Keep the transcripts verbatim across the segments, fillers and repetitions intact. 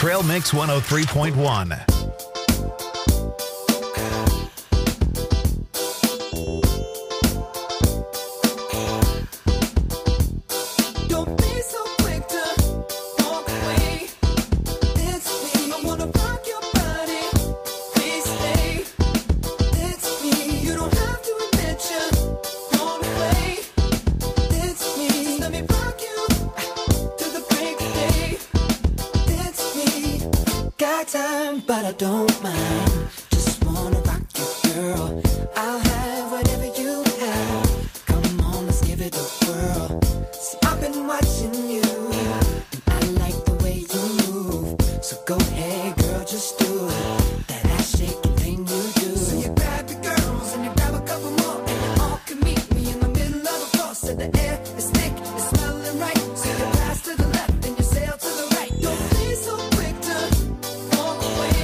Trail Mix one oh three point one. But I don't mind, just wanna rock you, girl. I'll have whatever you have. Come on, let's give it a whirl. See, I've been watching you, and I like the way you move. So go ahead, girl, just do it. That ass shaking thing you do. So you grab your girls and you grab a couple more, and you all can meet me in the middle of the floor. So the air is thick, it's smelling right. So you pass to the left and you sail to the right. Don't be so quick to walk away.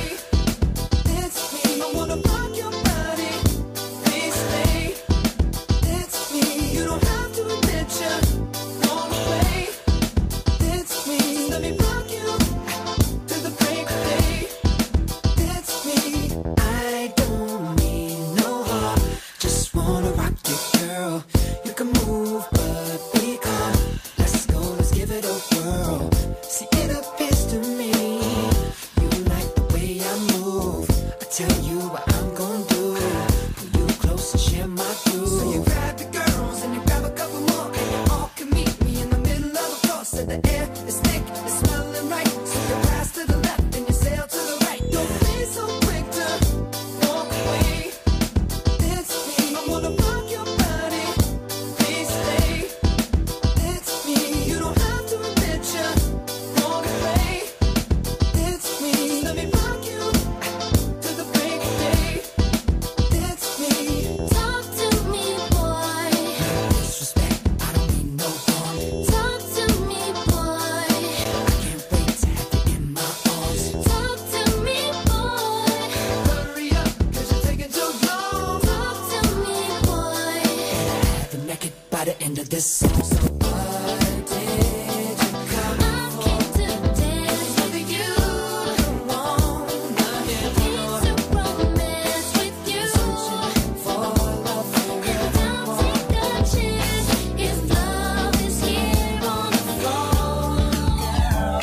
By the end of this song, so what did you come I for? Came to dance with you. Come on, I came to romance with you. Searching for love, and I'll take a chance if love is here on the floor,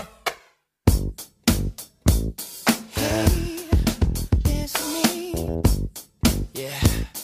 girl. Hey, it's me. Yeah.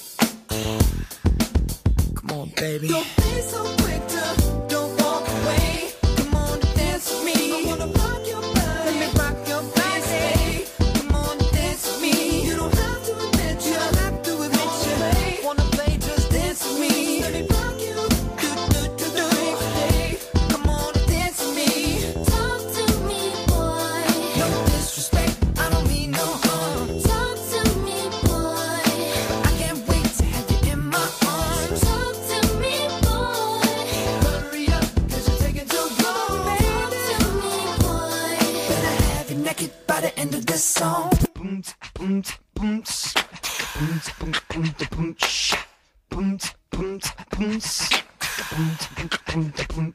Come on, baby. Don't be so quick to don't walk away. Come on and dance with me. I wanna rock your body. Let me rock your body. Come on and dance with me. You don't have to admit you. don't have to admit you. Wanna play, just dance with me. Let me rock you. Do do do do. Hey, come on and dance with me. Talk to me, boy. No disrespect, I don't mean no harm. Talk to me, boy. I can't wait to have you in my arms. Talk to me, boy. Hurry up, cause you're taking too long, baby. Talk to me, boy. Better have you naked by the end of this song. Boom, boom, boom, boom, boom, boom, boom, boom, boom, boom, boom, boom, boom, boom,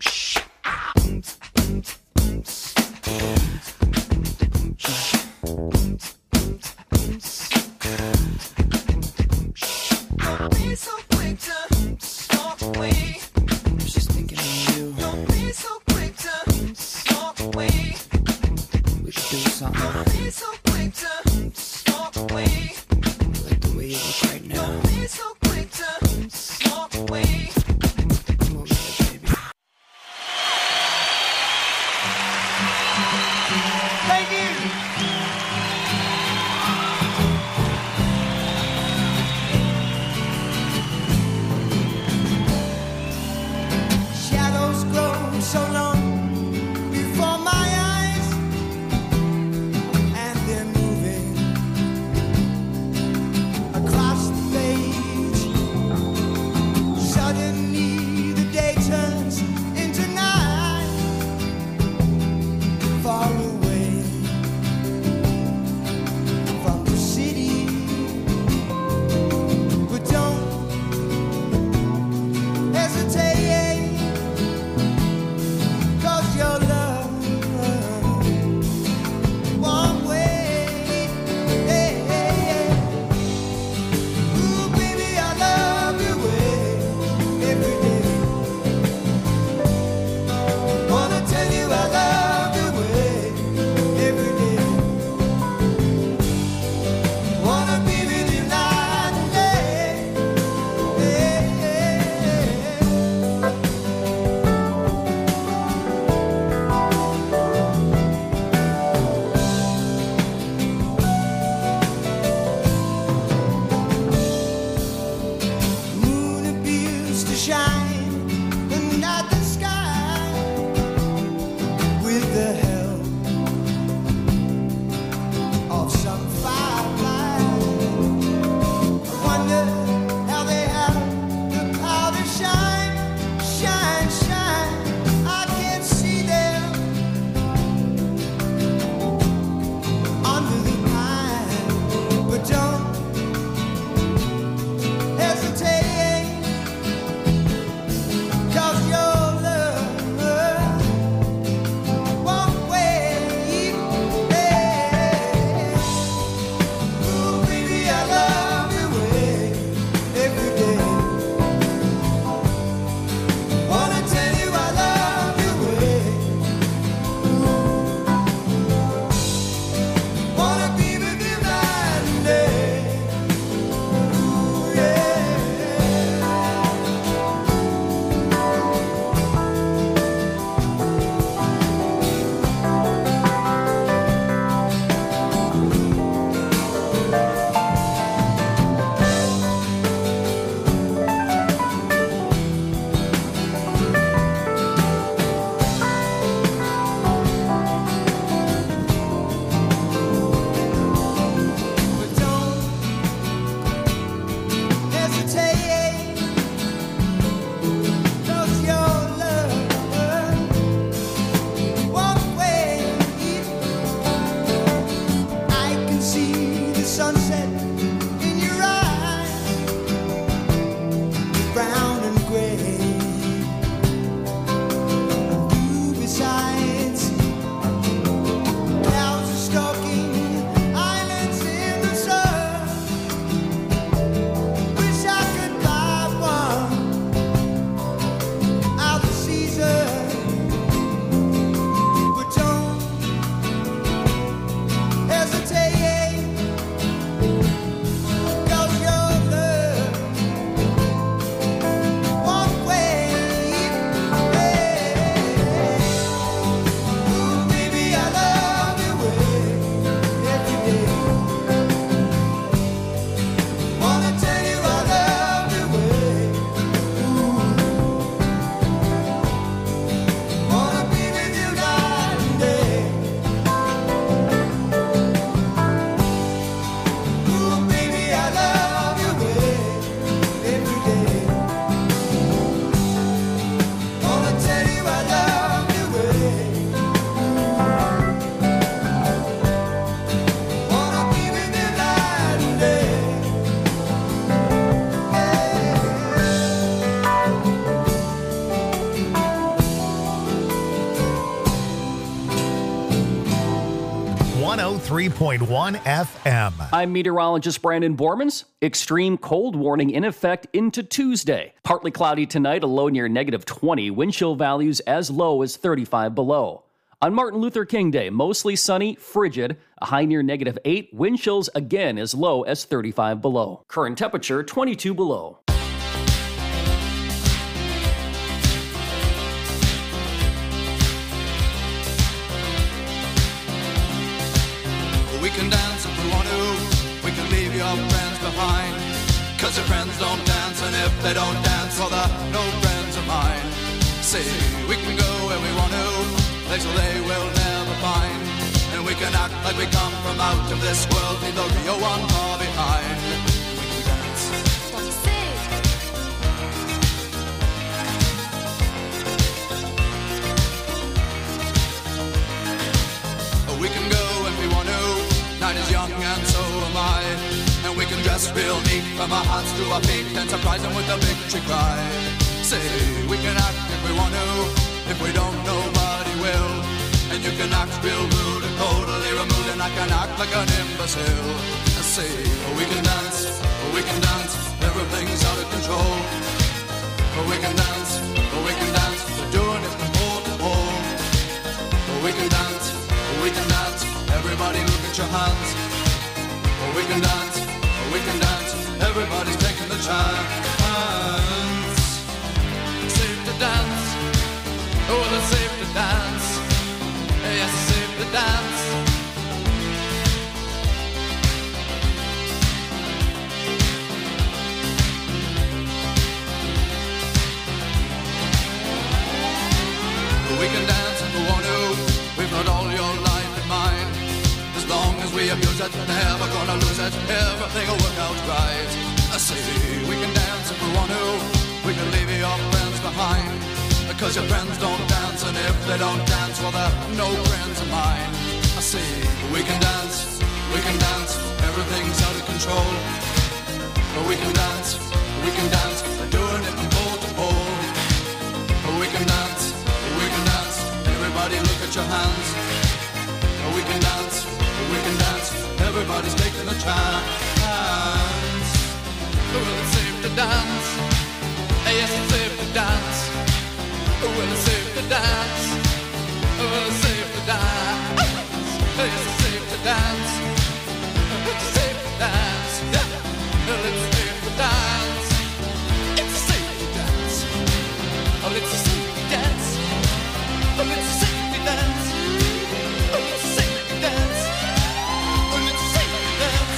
Don't be so quick to walk away. I'm just thinking of you. Don't be so quick to walk away. We should do something. Don't be so quick to walk away. Like the way you look right now. Don't be so quick to walk away. Come over here, baby. shine and at the sky with the help of some firefly. I wonder how they have the power to shine, shine, shine. I can't see them under the pine, but don't hesitate, 'cause your love won't wait. Ooh, baby, I love you every day. Wanna tell you I love you. Wanna be with you night and day. Ooh, yeah. But don't hesitate, 'cause your love won't wait. I can see the sunset in your eyes, brown and gray, and blue besides. Clouds are stalking islands in the sun. Wish I could buy one out of season, but don't hesitate, 'cause your love won't wait. Ooh, baby, I love you every day. Wanna tell you I love you. Ooh, wanna be with you night and day. Ooh, baby, I love you every day. Wanna tell you I love you. Wanna be with you night and day. one oh three point one F M. I'm meteorologist Brandon Bormans. Extreme cold warning in effect into Tuesday. Partly cloudy tonight, a low near negative twenty. Wind chill values as low as thirty-five below. On Martin Luther King Day, mostly sunny, frigid, a high near negative eight. Wind chills again as low as thirty-five below. Current temperature twenty-two below. We can dance if we want to, we can leave your friends behind. Cause your friends don't dance, and if they don't dance, well they're no friends of mine. See, we can go where we want to, places they will never find. And we can act like we come from out of this world, leave the real one far behind. We can dance. We can go if we want to, night is young and so am I. And we can dress real neat from our hearts to our feet and surprise them with a victory cry. Say, we can act if we want to, if we don't nobody will. And you can act real rude and totally removed, and I can act like an imbecile. Say, we can dance, we can dance, everything's out of control. We can dance, we can dance, we're doing it from pole to pole. We can dance, we can dance, everybody look at your hands. We can dance, we can dance, everybody's taking the chance. Safe to dance, oh it's safe to dance. Yes, it's safe to dance. it, never gonna lose it. Everything will work out right. I say we can dance if we want to. We can leave your friends behind. Cause your friends don't dance, and if they don't dance, well, they're no friends of mine. I say we can dance, we can dance. Everything's out of control. But we can dance, we can dance. We're doing it from pole to pole. But we can dance, we can dance. Everybody look at your hands. But we can dance, we can dance. Everybody's taking a chance. Well, it's safe to dance. Yes, it's safe to dance. Well, it's safe to dance. Well, it's safe to dance. Yes, it's safe to dance. It's safe to dance. Well, it's safe to dance. It's safe to dance. Oh, it's safe to dance. Oh, it's safe to dance. Oh, it's safe to dance. Oh, it's safe to dance.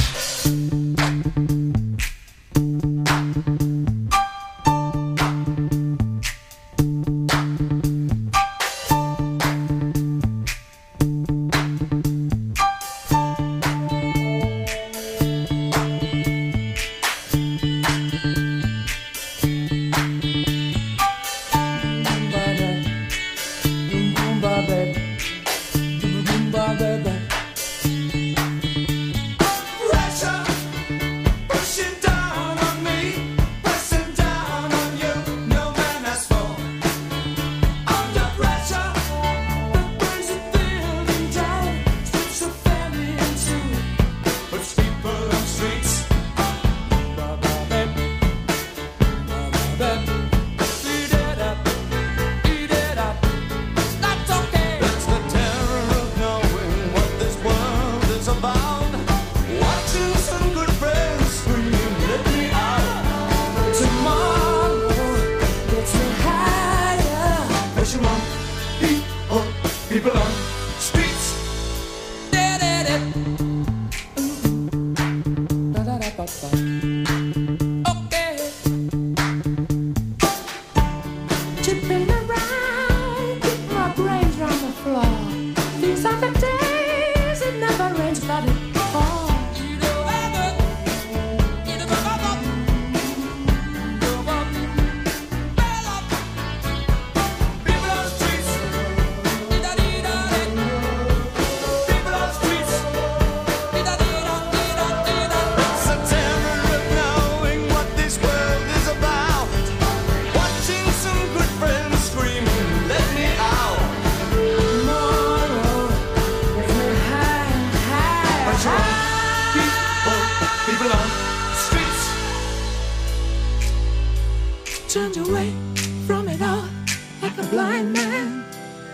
Turned away from it all like a blind man.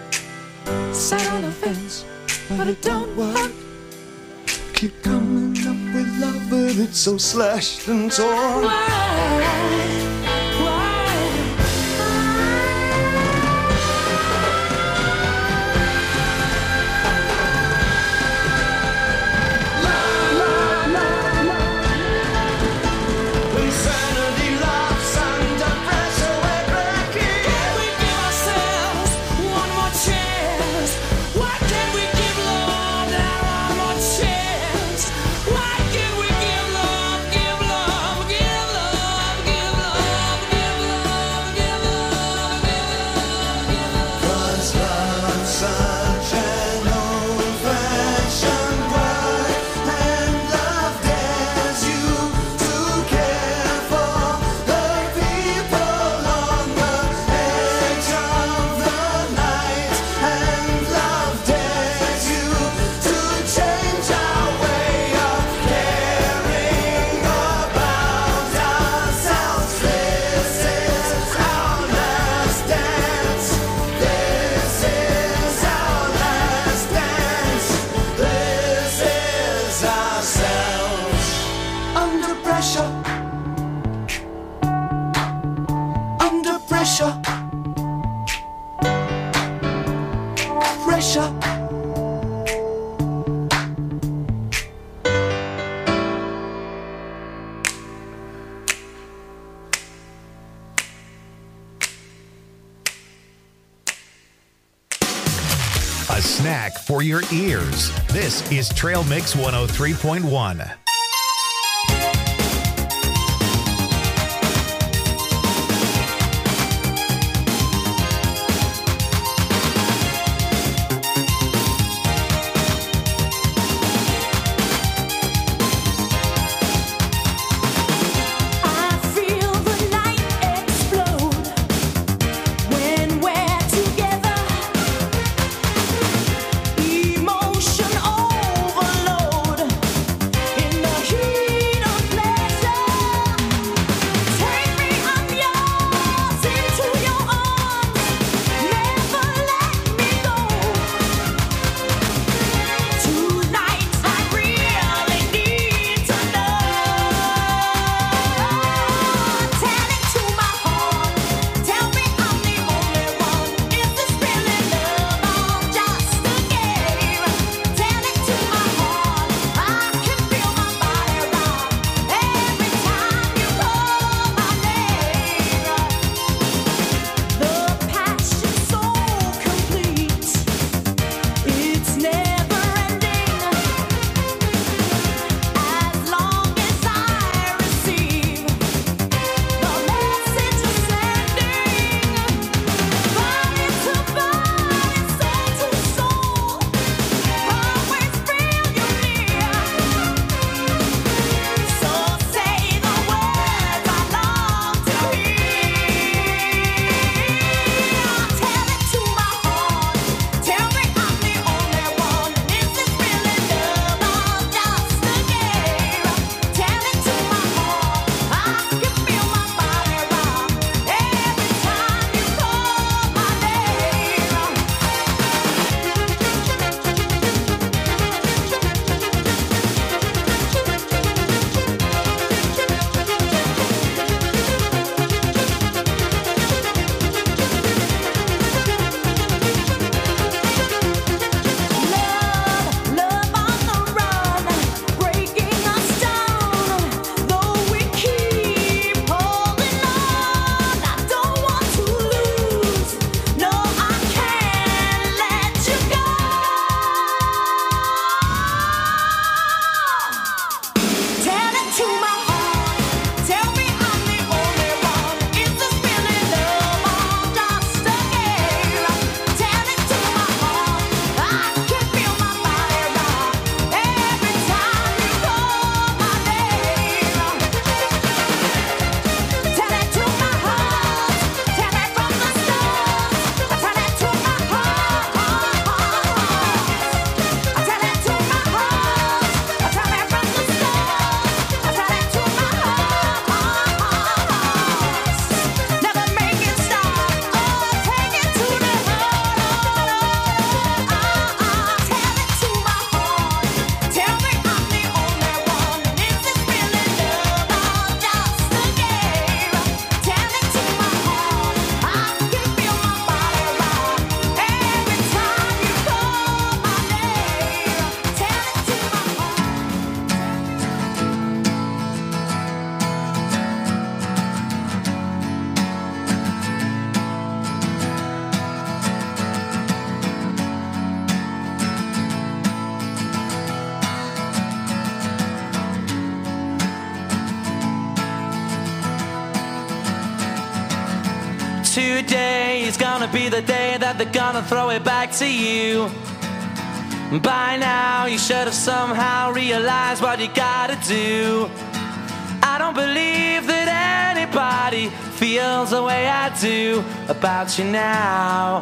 Sat on the fence, but it don't work. Keep coming up with love, but it's so slashed and torn. Why? a snack for your ears. This is Trail Mix one oh three point one. Emotion overload in the heat of Today is gonna be the day that they're gonna throw it back to you. By now you should have somehow realized what you gotta do. I don't believe that anybody feels the way I do about you now.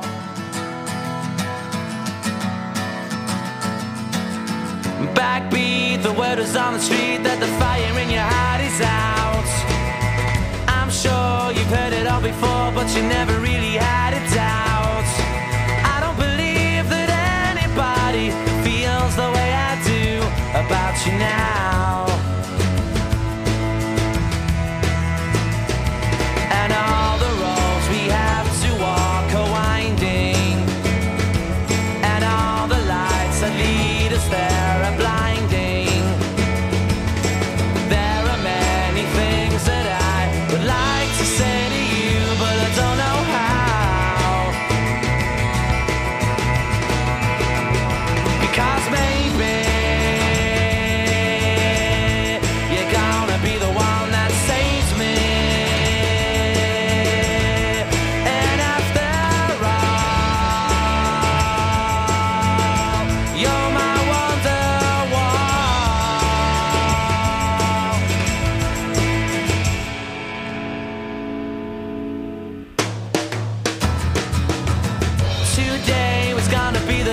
Backbeat, the word is on the street that the fire in your heart is out. I'm sure you've heard it all before, but you never really had a doubt. I don't believe that anybody feels the way I do about you now. And all the roads we have to walk are winding, and all the lights that lead us there are blinding. There are many things that I would like to say to you, but I don't know how.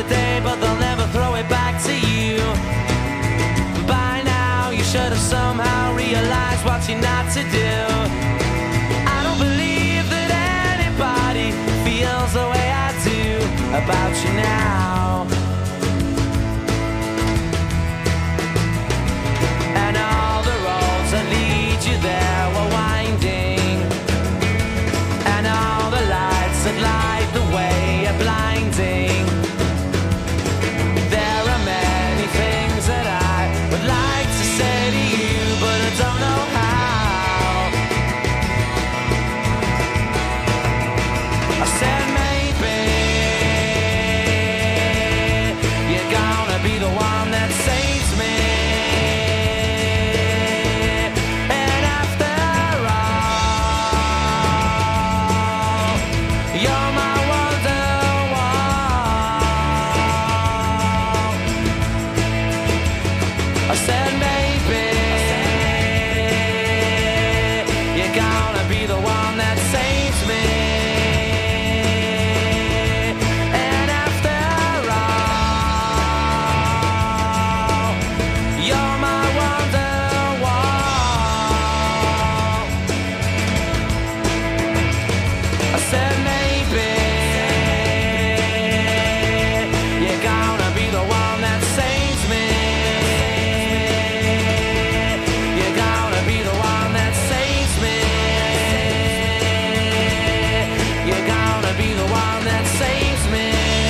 a day, but they'll never throw it back to you. By now, you should have somehow realized what you're not to do. I don't believe that anybody feels the way I do about you now. And all the roads that lead you there were winding, and all the lights that light the way are blinding. There are many things that I would like to say to you, but I don't know how. I said maybe you're gonna be the one that saves me. And after all, you're my wonderwall. I said maybe you're gonna be the one that saves me. And after all, you're my wonderwall. I said maybe you're gonna be the one that saves me. You're gonna be the one that saves me. You're gonna be the one that saves me.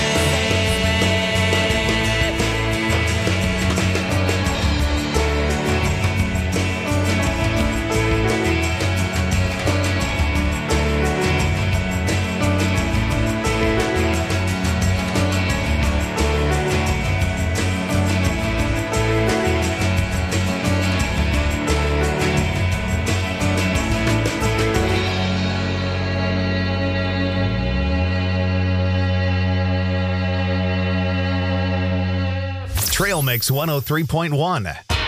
Trail Mix one oh three point one.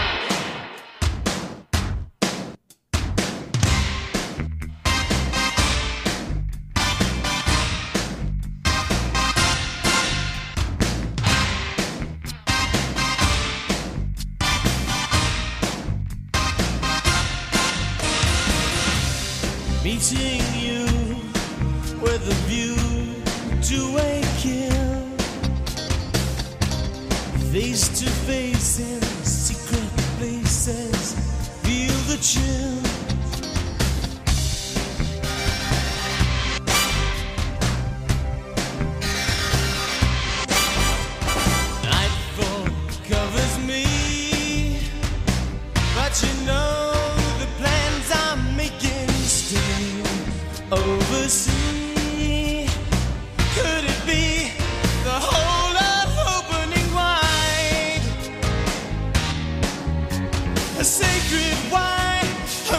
Meeting you with a view to a kill, face to face in secret places, feel the chill. Nightfall covers me, but you know the plans I'm making stay overseas. Could it be the whole earth opening wide? A sacred wide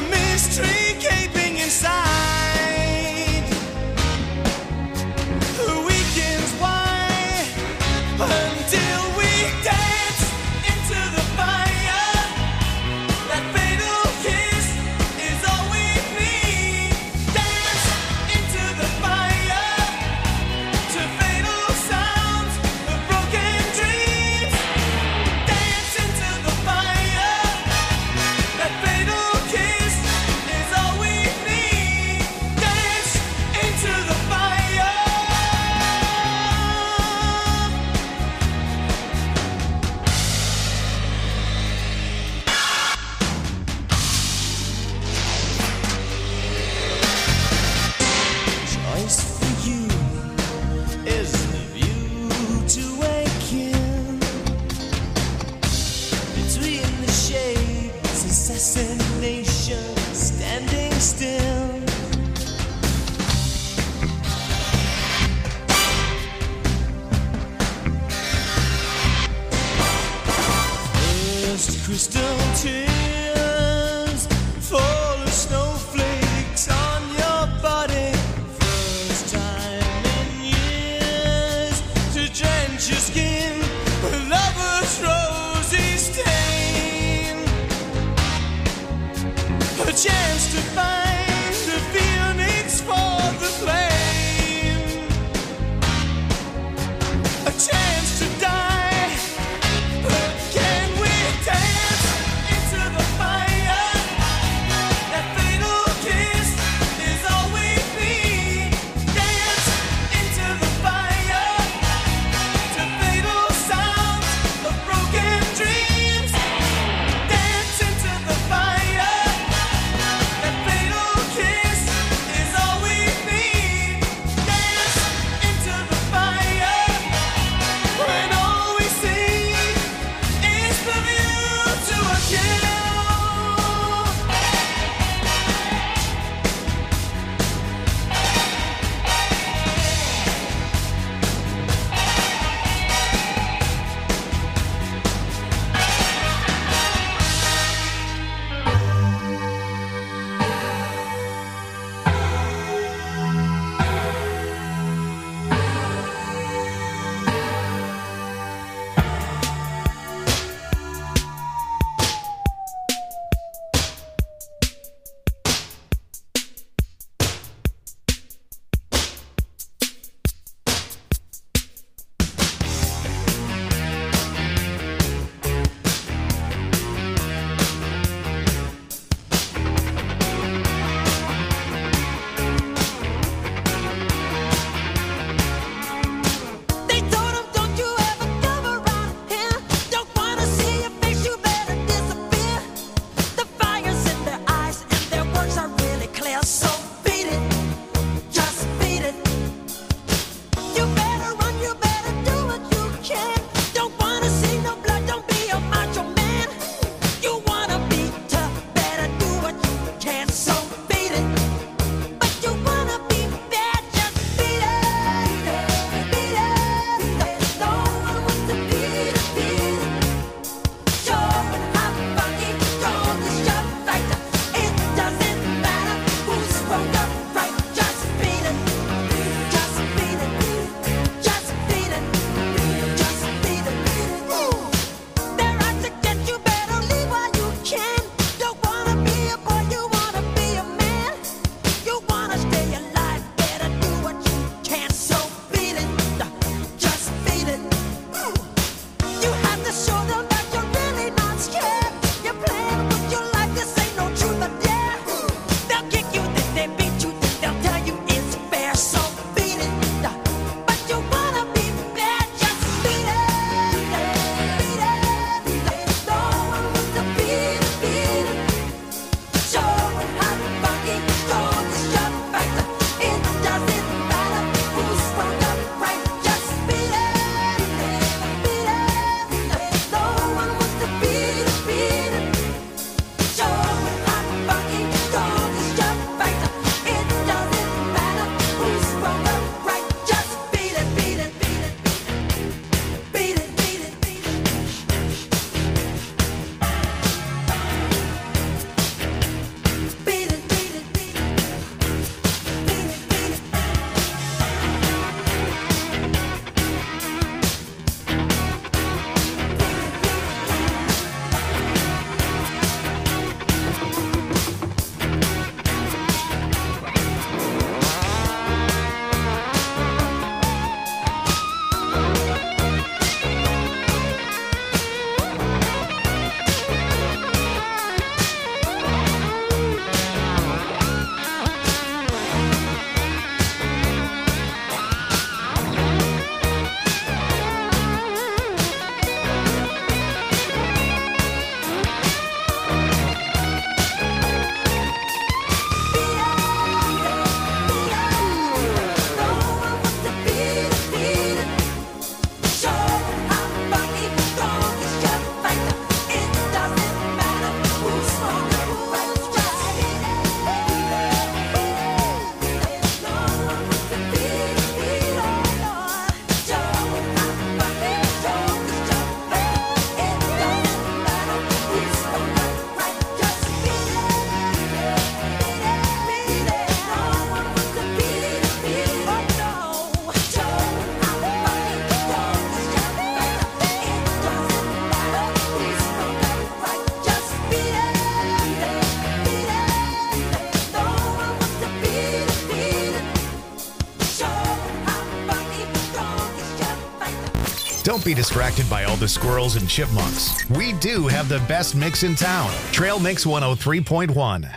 Don't be distracted by all the squirrels and chipmunks. We do have the best mix in town. Trail Mix one oh three point one.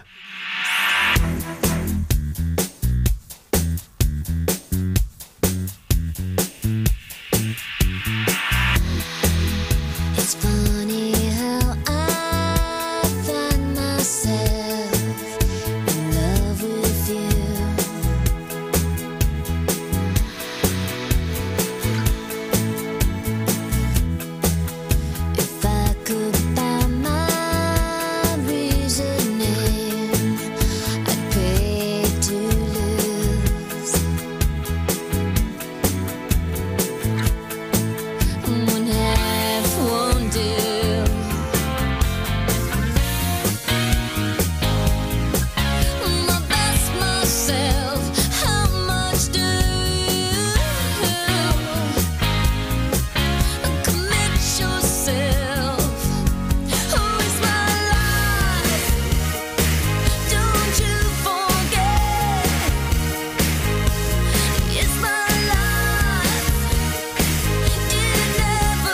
It's funny how I find myself in love with you. If I could find my reasoning, I'd pay to lose. One half won't do. My best myself, how much do you commit yourself? Who is my life? Don't you forget, it's my life. It never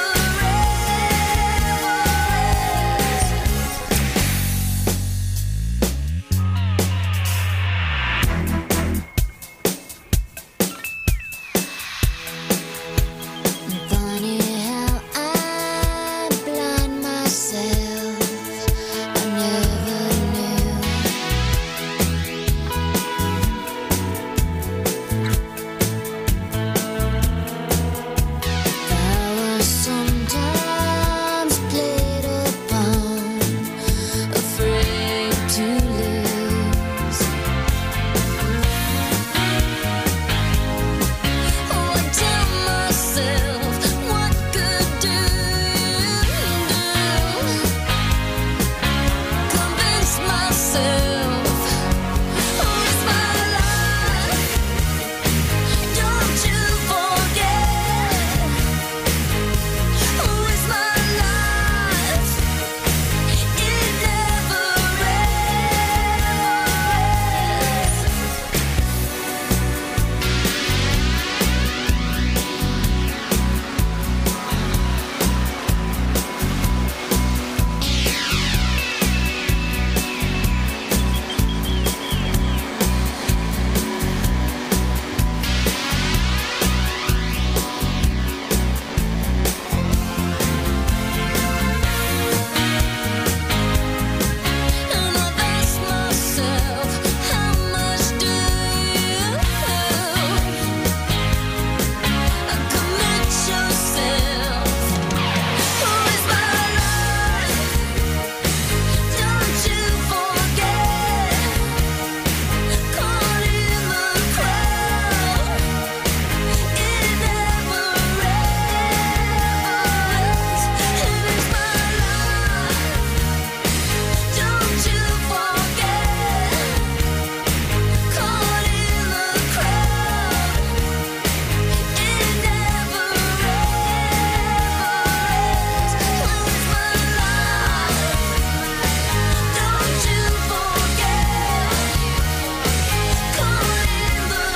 ends. Funny how I blind myself. I never knew. I was sometimes played upon, afraid to lose. Oh, I tell myself, what good do you do? Convince myself, who's my life? Don't you forget, who is my life? It never And I've asked myself, how much do you commit yourself? Who is my life? Don't you forget, caught in the crowd. It never ends. It is my life. Don't you forget, caught in the crowd. It never ends. Who's my life? Don't you forget, caught in the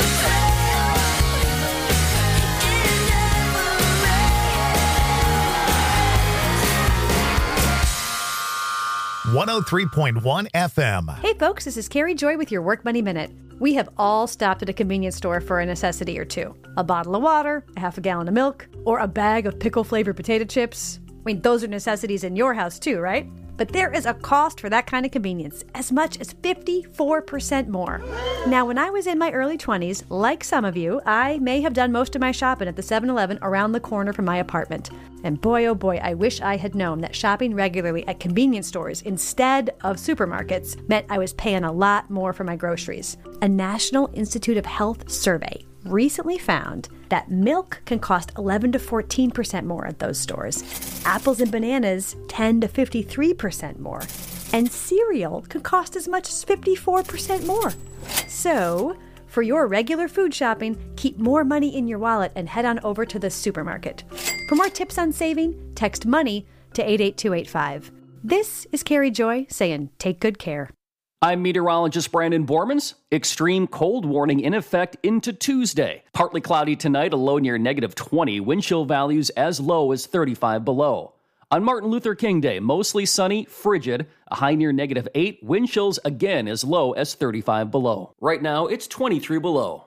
crowd. It never one oh three point one F M. Hey folks, this is Carrie Joy with your Work Money Minute. We have all stopped at a convenience store for a necessity or two. A bottle of water, a half a gallon of milk, or a bag of pickle-flavored potato chips. I mean, those are necessities in your house too, right? But there is a cost for that kind of convenience, as much as fifty-four percent more. Now, when I was in my early twenties, like some of you, I may have done most of my shopping at the seven eleven around the corner from my apartment. And boy, oh boy, I wish I had known that shopping regularly at convenience stores instead of supermarkets meant I was paying a lot more for my groceries. A National Institute of Health survey recently found that milk can cost eleven to fourteen percent more at those stores. Apples and bananas ten to fifty-three percent more. And cereal can cost as much as fifty-four percent more. So, for your regular food shopping, keep more money in your wallet and head on over to the supermarket. For more tips on saving, text MONEY to eight eight two eight five. This is Carrie Joy saying take good care. I'm meteorologist Brandon Bormans. Extreme cold warning in effect into Tuesday. Partly cloudy tonight, a low near negative twenty. Wind chill values as low as thirty-five below. On Martin Luther King Day, mostly sunny, frigid, a high near negative eight. Wind chills again as low as thirty-five below. Right now, it's twenty-three below.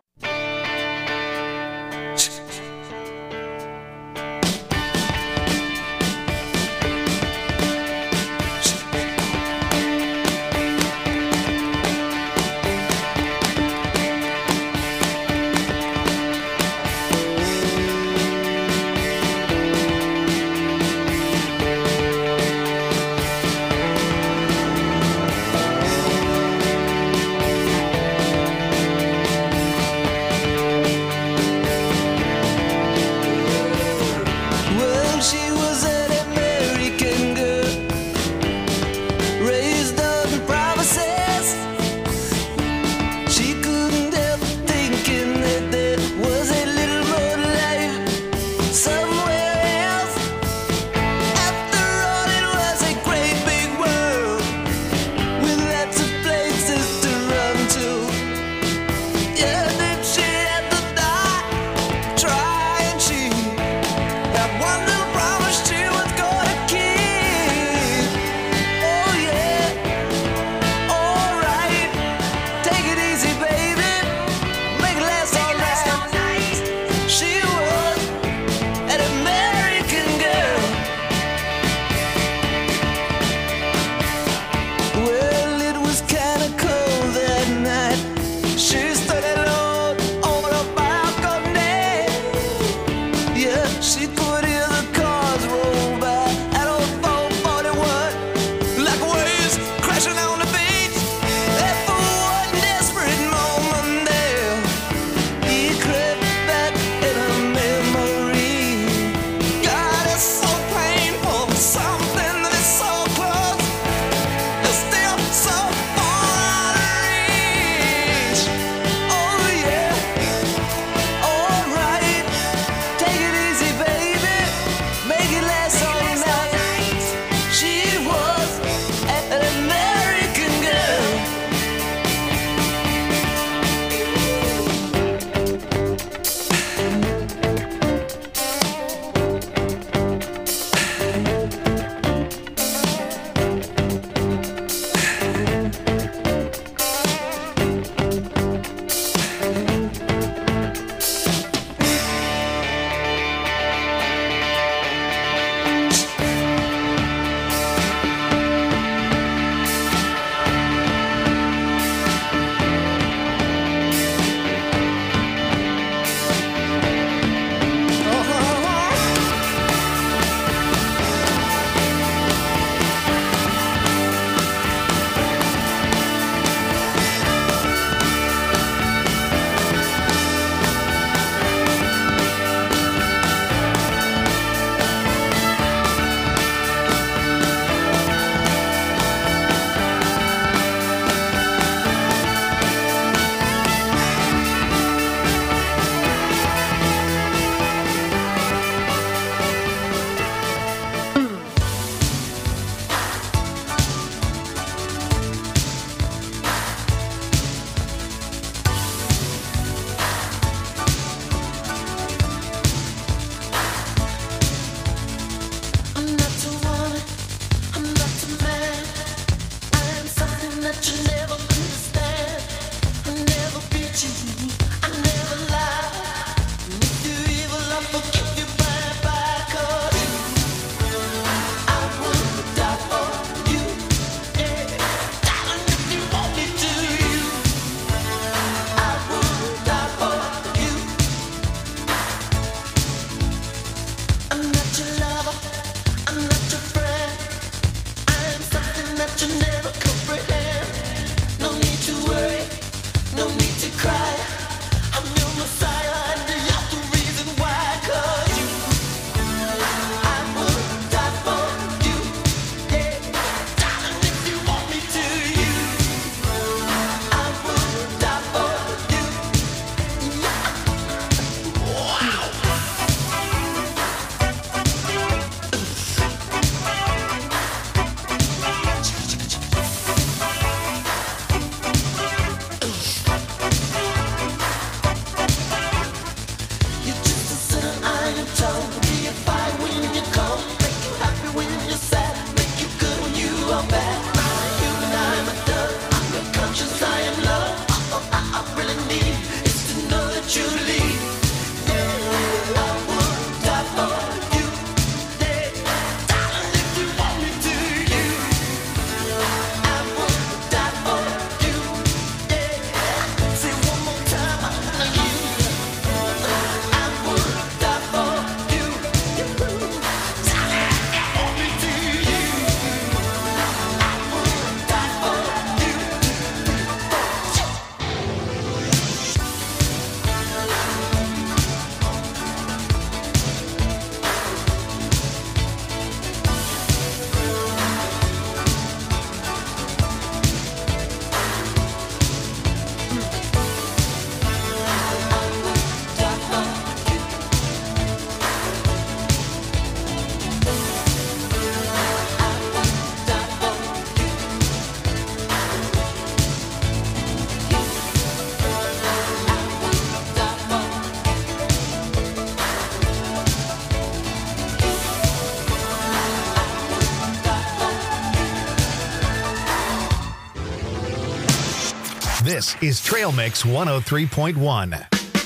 This is Trail Mix one oh three point one.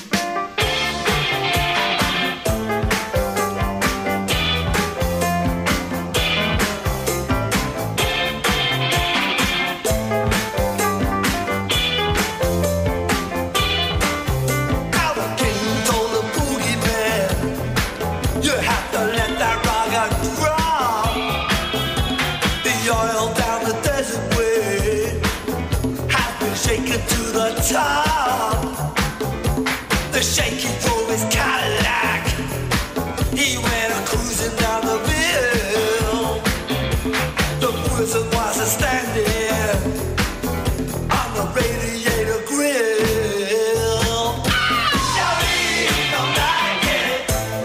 Top. The shaky drove his Cadillac. He went a cruising down the hill. The person was a standing on the radiator grill. Shawty don't like it.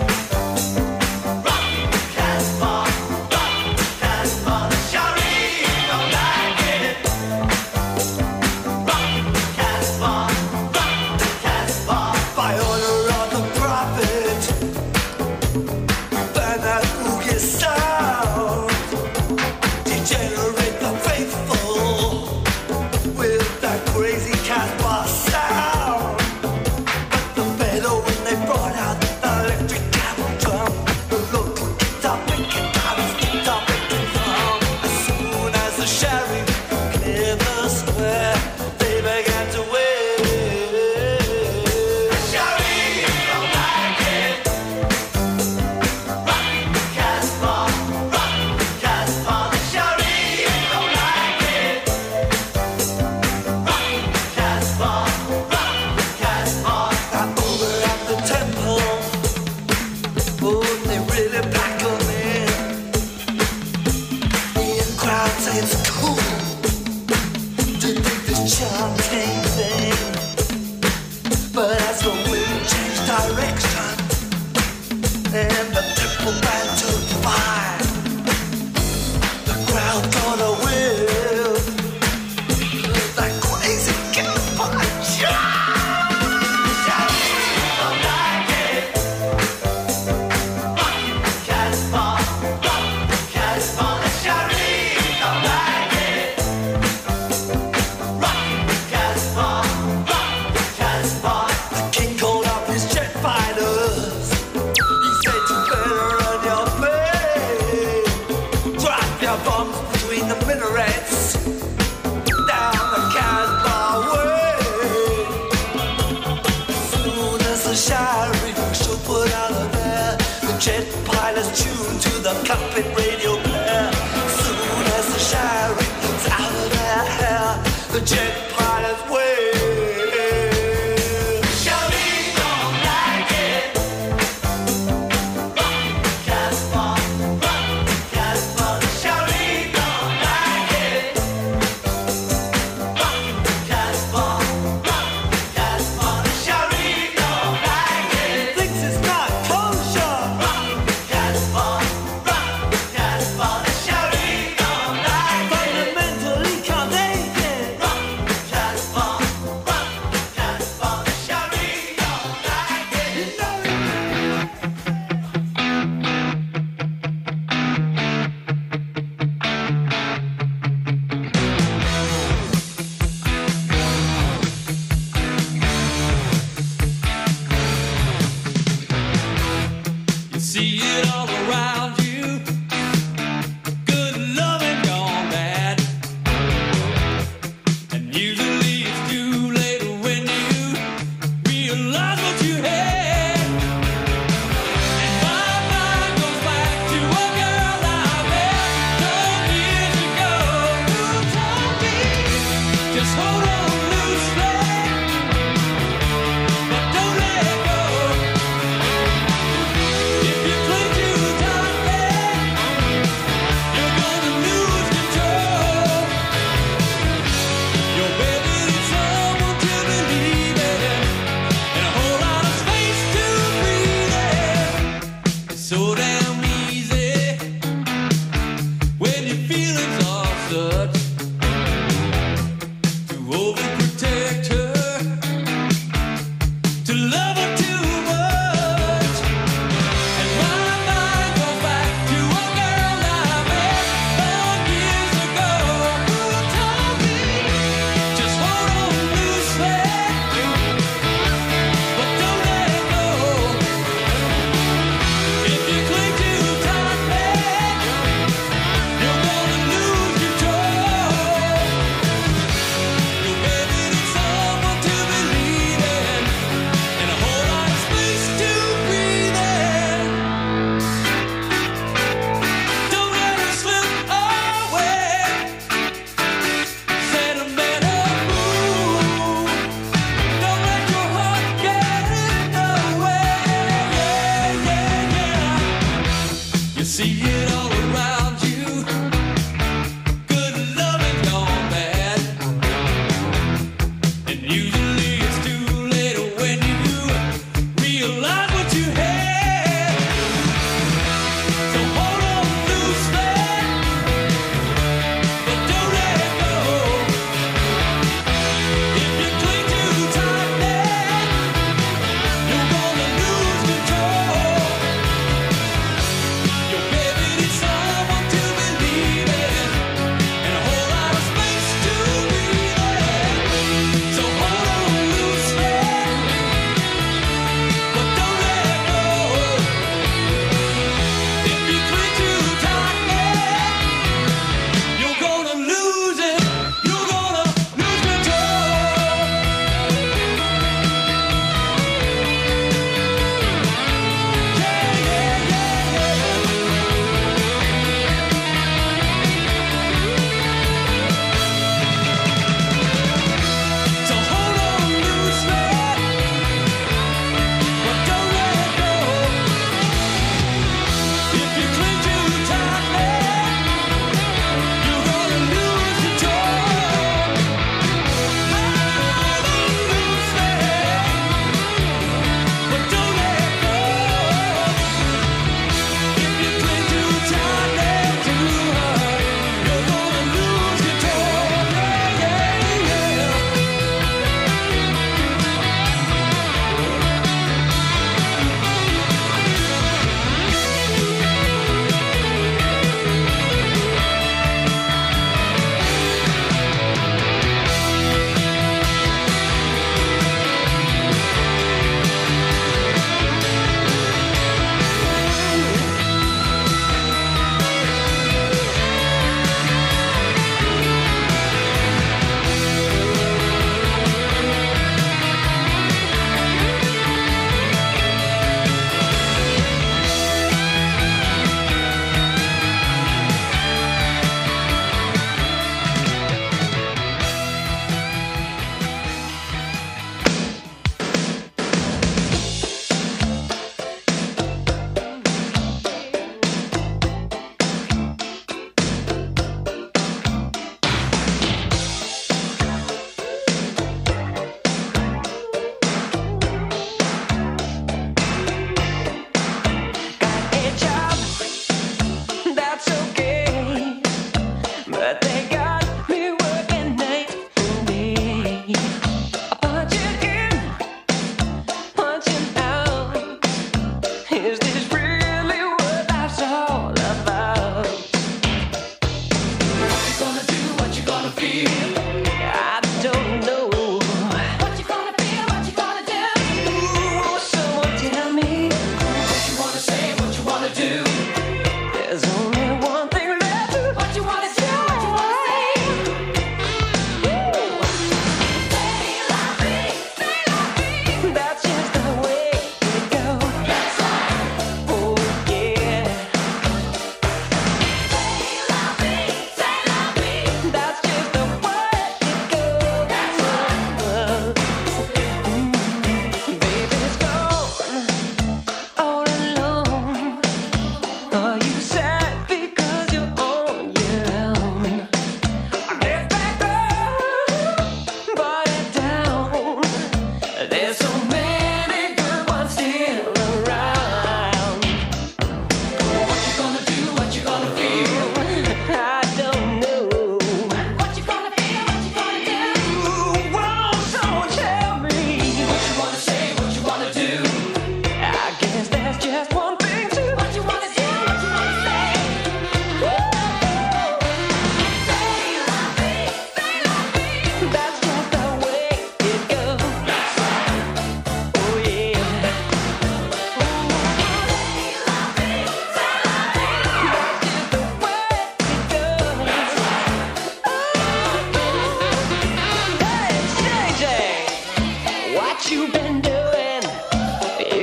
Rock Casbah, rock Casbah. Shawty don't like it. Rock Casbah, rock Casbah. By order of the prophet, burn that boogie sound. Degenerate the faithful with that crazy Casbah sound. But the better when they brought out the electric cattle drum, the local guitar picking out his guitar picking drum. As soon as the sheriff cleared the square, they began to wave. Sheriff don't like it. Rock Casbah, rock Casbah. The sheriff don't like it. Rock Casbah, rock Casbah. Now over at the temple, oh, they really pack 'em in. The in-crowd say it's cool to think this chanting thing. But as the wind changed direction and the temple band took fire, the crowd got a whiff of that crazy Casbah chant. Shawty don't like it. Rock Casbah, rock Casbah. Shawty don't like it. Rock Casbah, rock Casbah. The king called up his jet fighters. He said you better run your face. Drop your bombs between the minarets. Down the Casbah way. As soon as the sheriff should put out of there, the jet pilots tuned to the cockpit radio player. As soon as the sheriff was out of their hair, the jet pilots wave. Shawty don't like it. Rock Casbah, rock Casbah. Shawty don't like it. Rock Casbah, rock Casbah. Shawty don't like it. Thinks it's not kosher. Rock Casbah, rock Casbah. Shawty don't like it. Fundamentally can't take it. Rock Casbah, rock Casbah. Shawty don't like it. You see it all around you. Good loving gone bad. And usually it's too late when you realize what you had. And my mind goes back to a girl I met twelve years ago who told me, just hold on loosely, but don't let go. If you cling too tightly, you're gonna lose control. Your baby needs someone to believe in, and a whole lot of space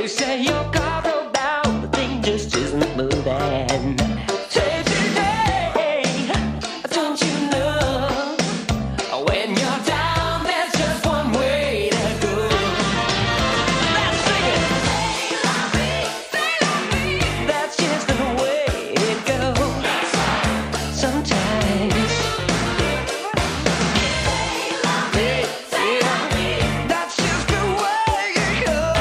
say your car broke down, the thing just isn't moving. Say today, don't you know, when you're down, there's just one way to go. Let's sing it. That's just the way it goes. Sometimes. That's just the way it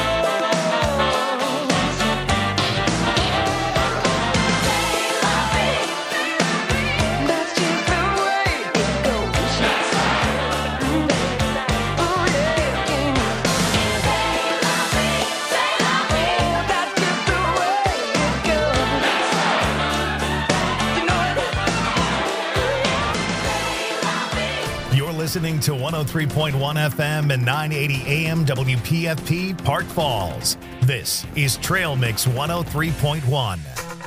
goes. That's just the way it goes. Oh yeah. That's just the way it goes. You know it. You're listening to one oh three point one F M and nine eighty A M W P F P Park Falls. This is Trail Mix one oh three point one.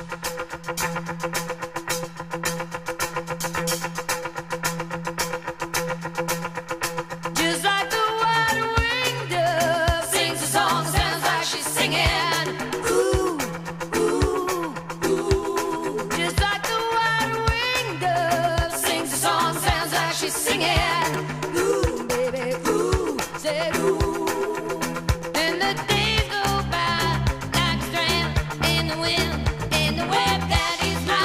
Just like the white-winged dove sings a song, sounds like she's singing. Ooh, ooh, ooh. Just like the white-winged dove sings a song, sounds like she's singing. Ooh, baby, ooh, say ooh. And the days go by like a strand in the wind.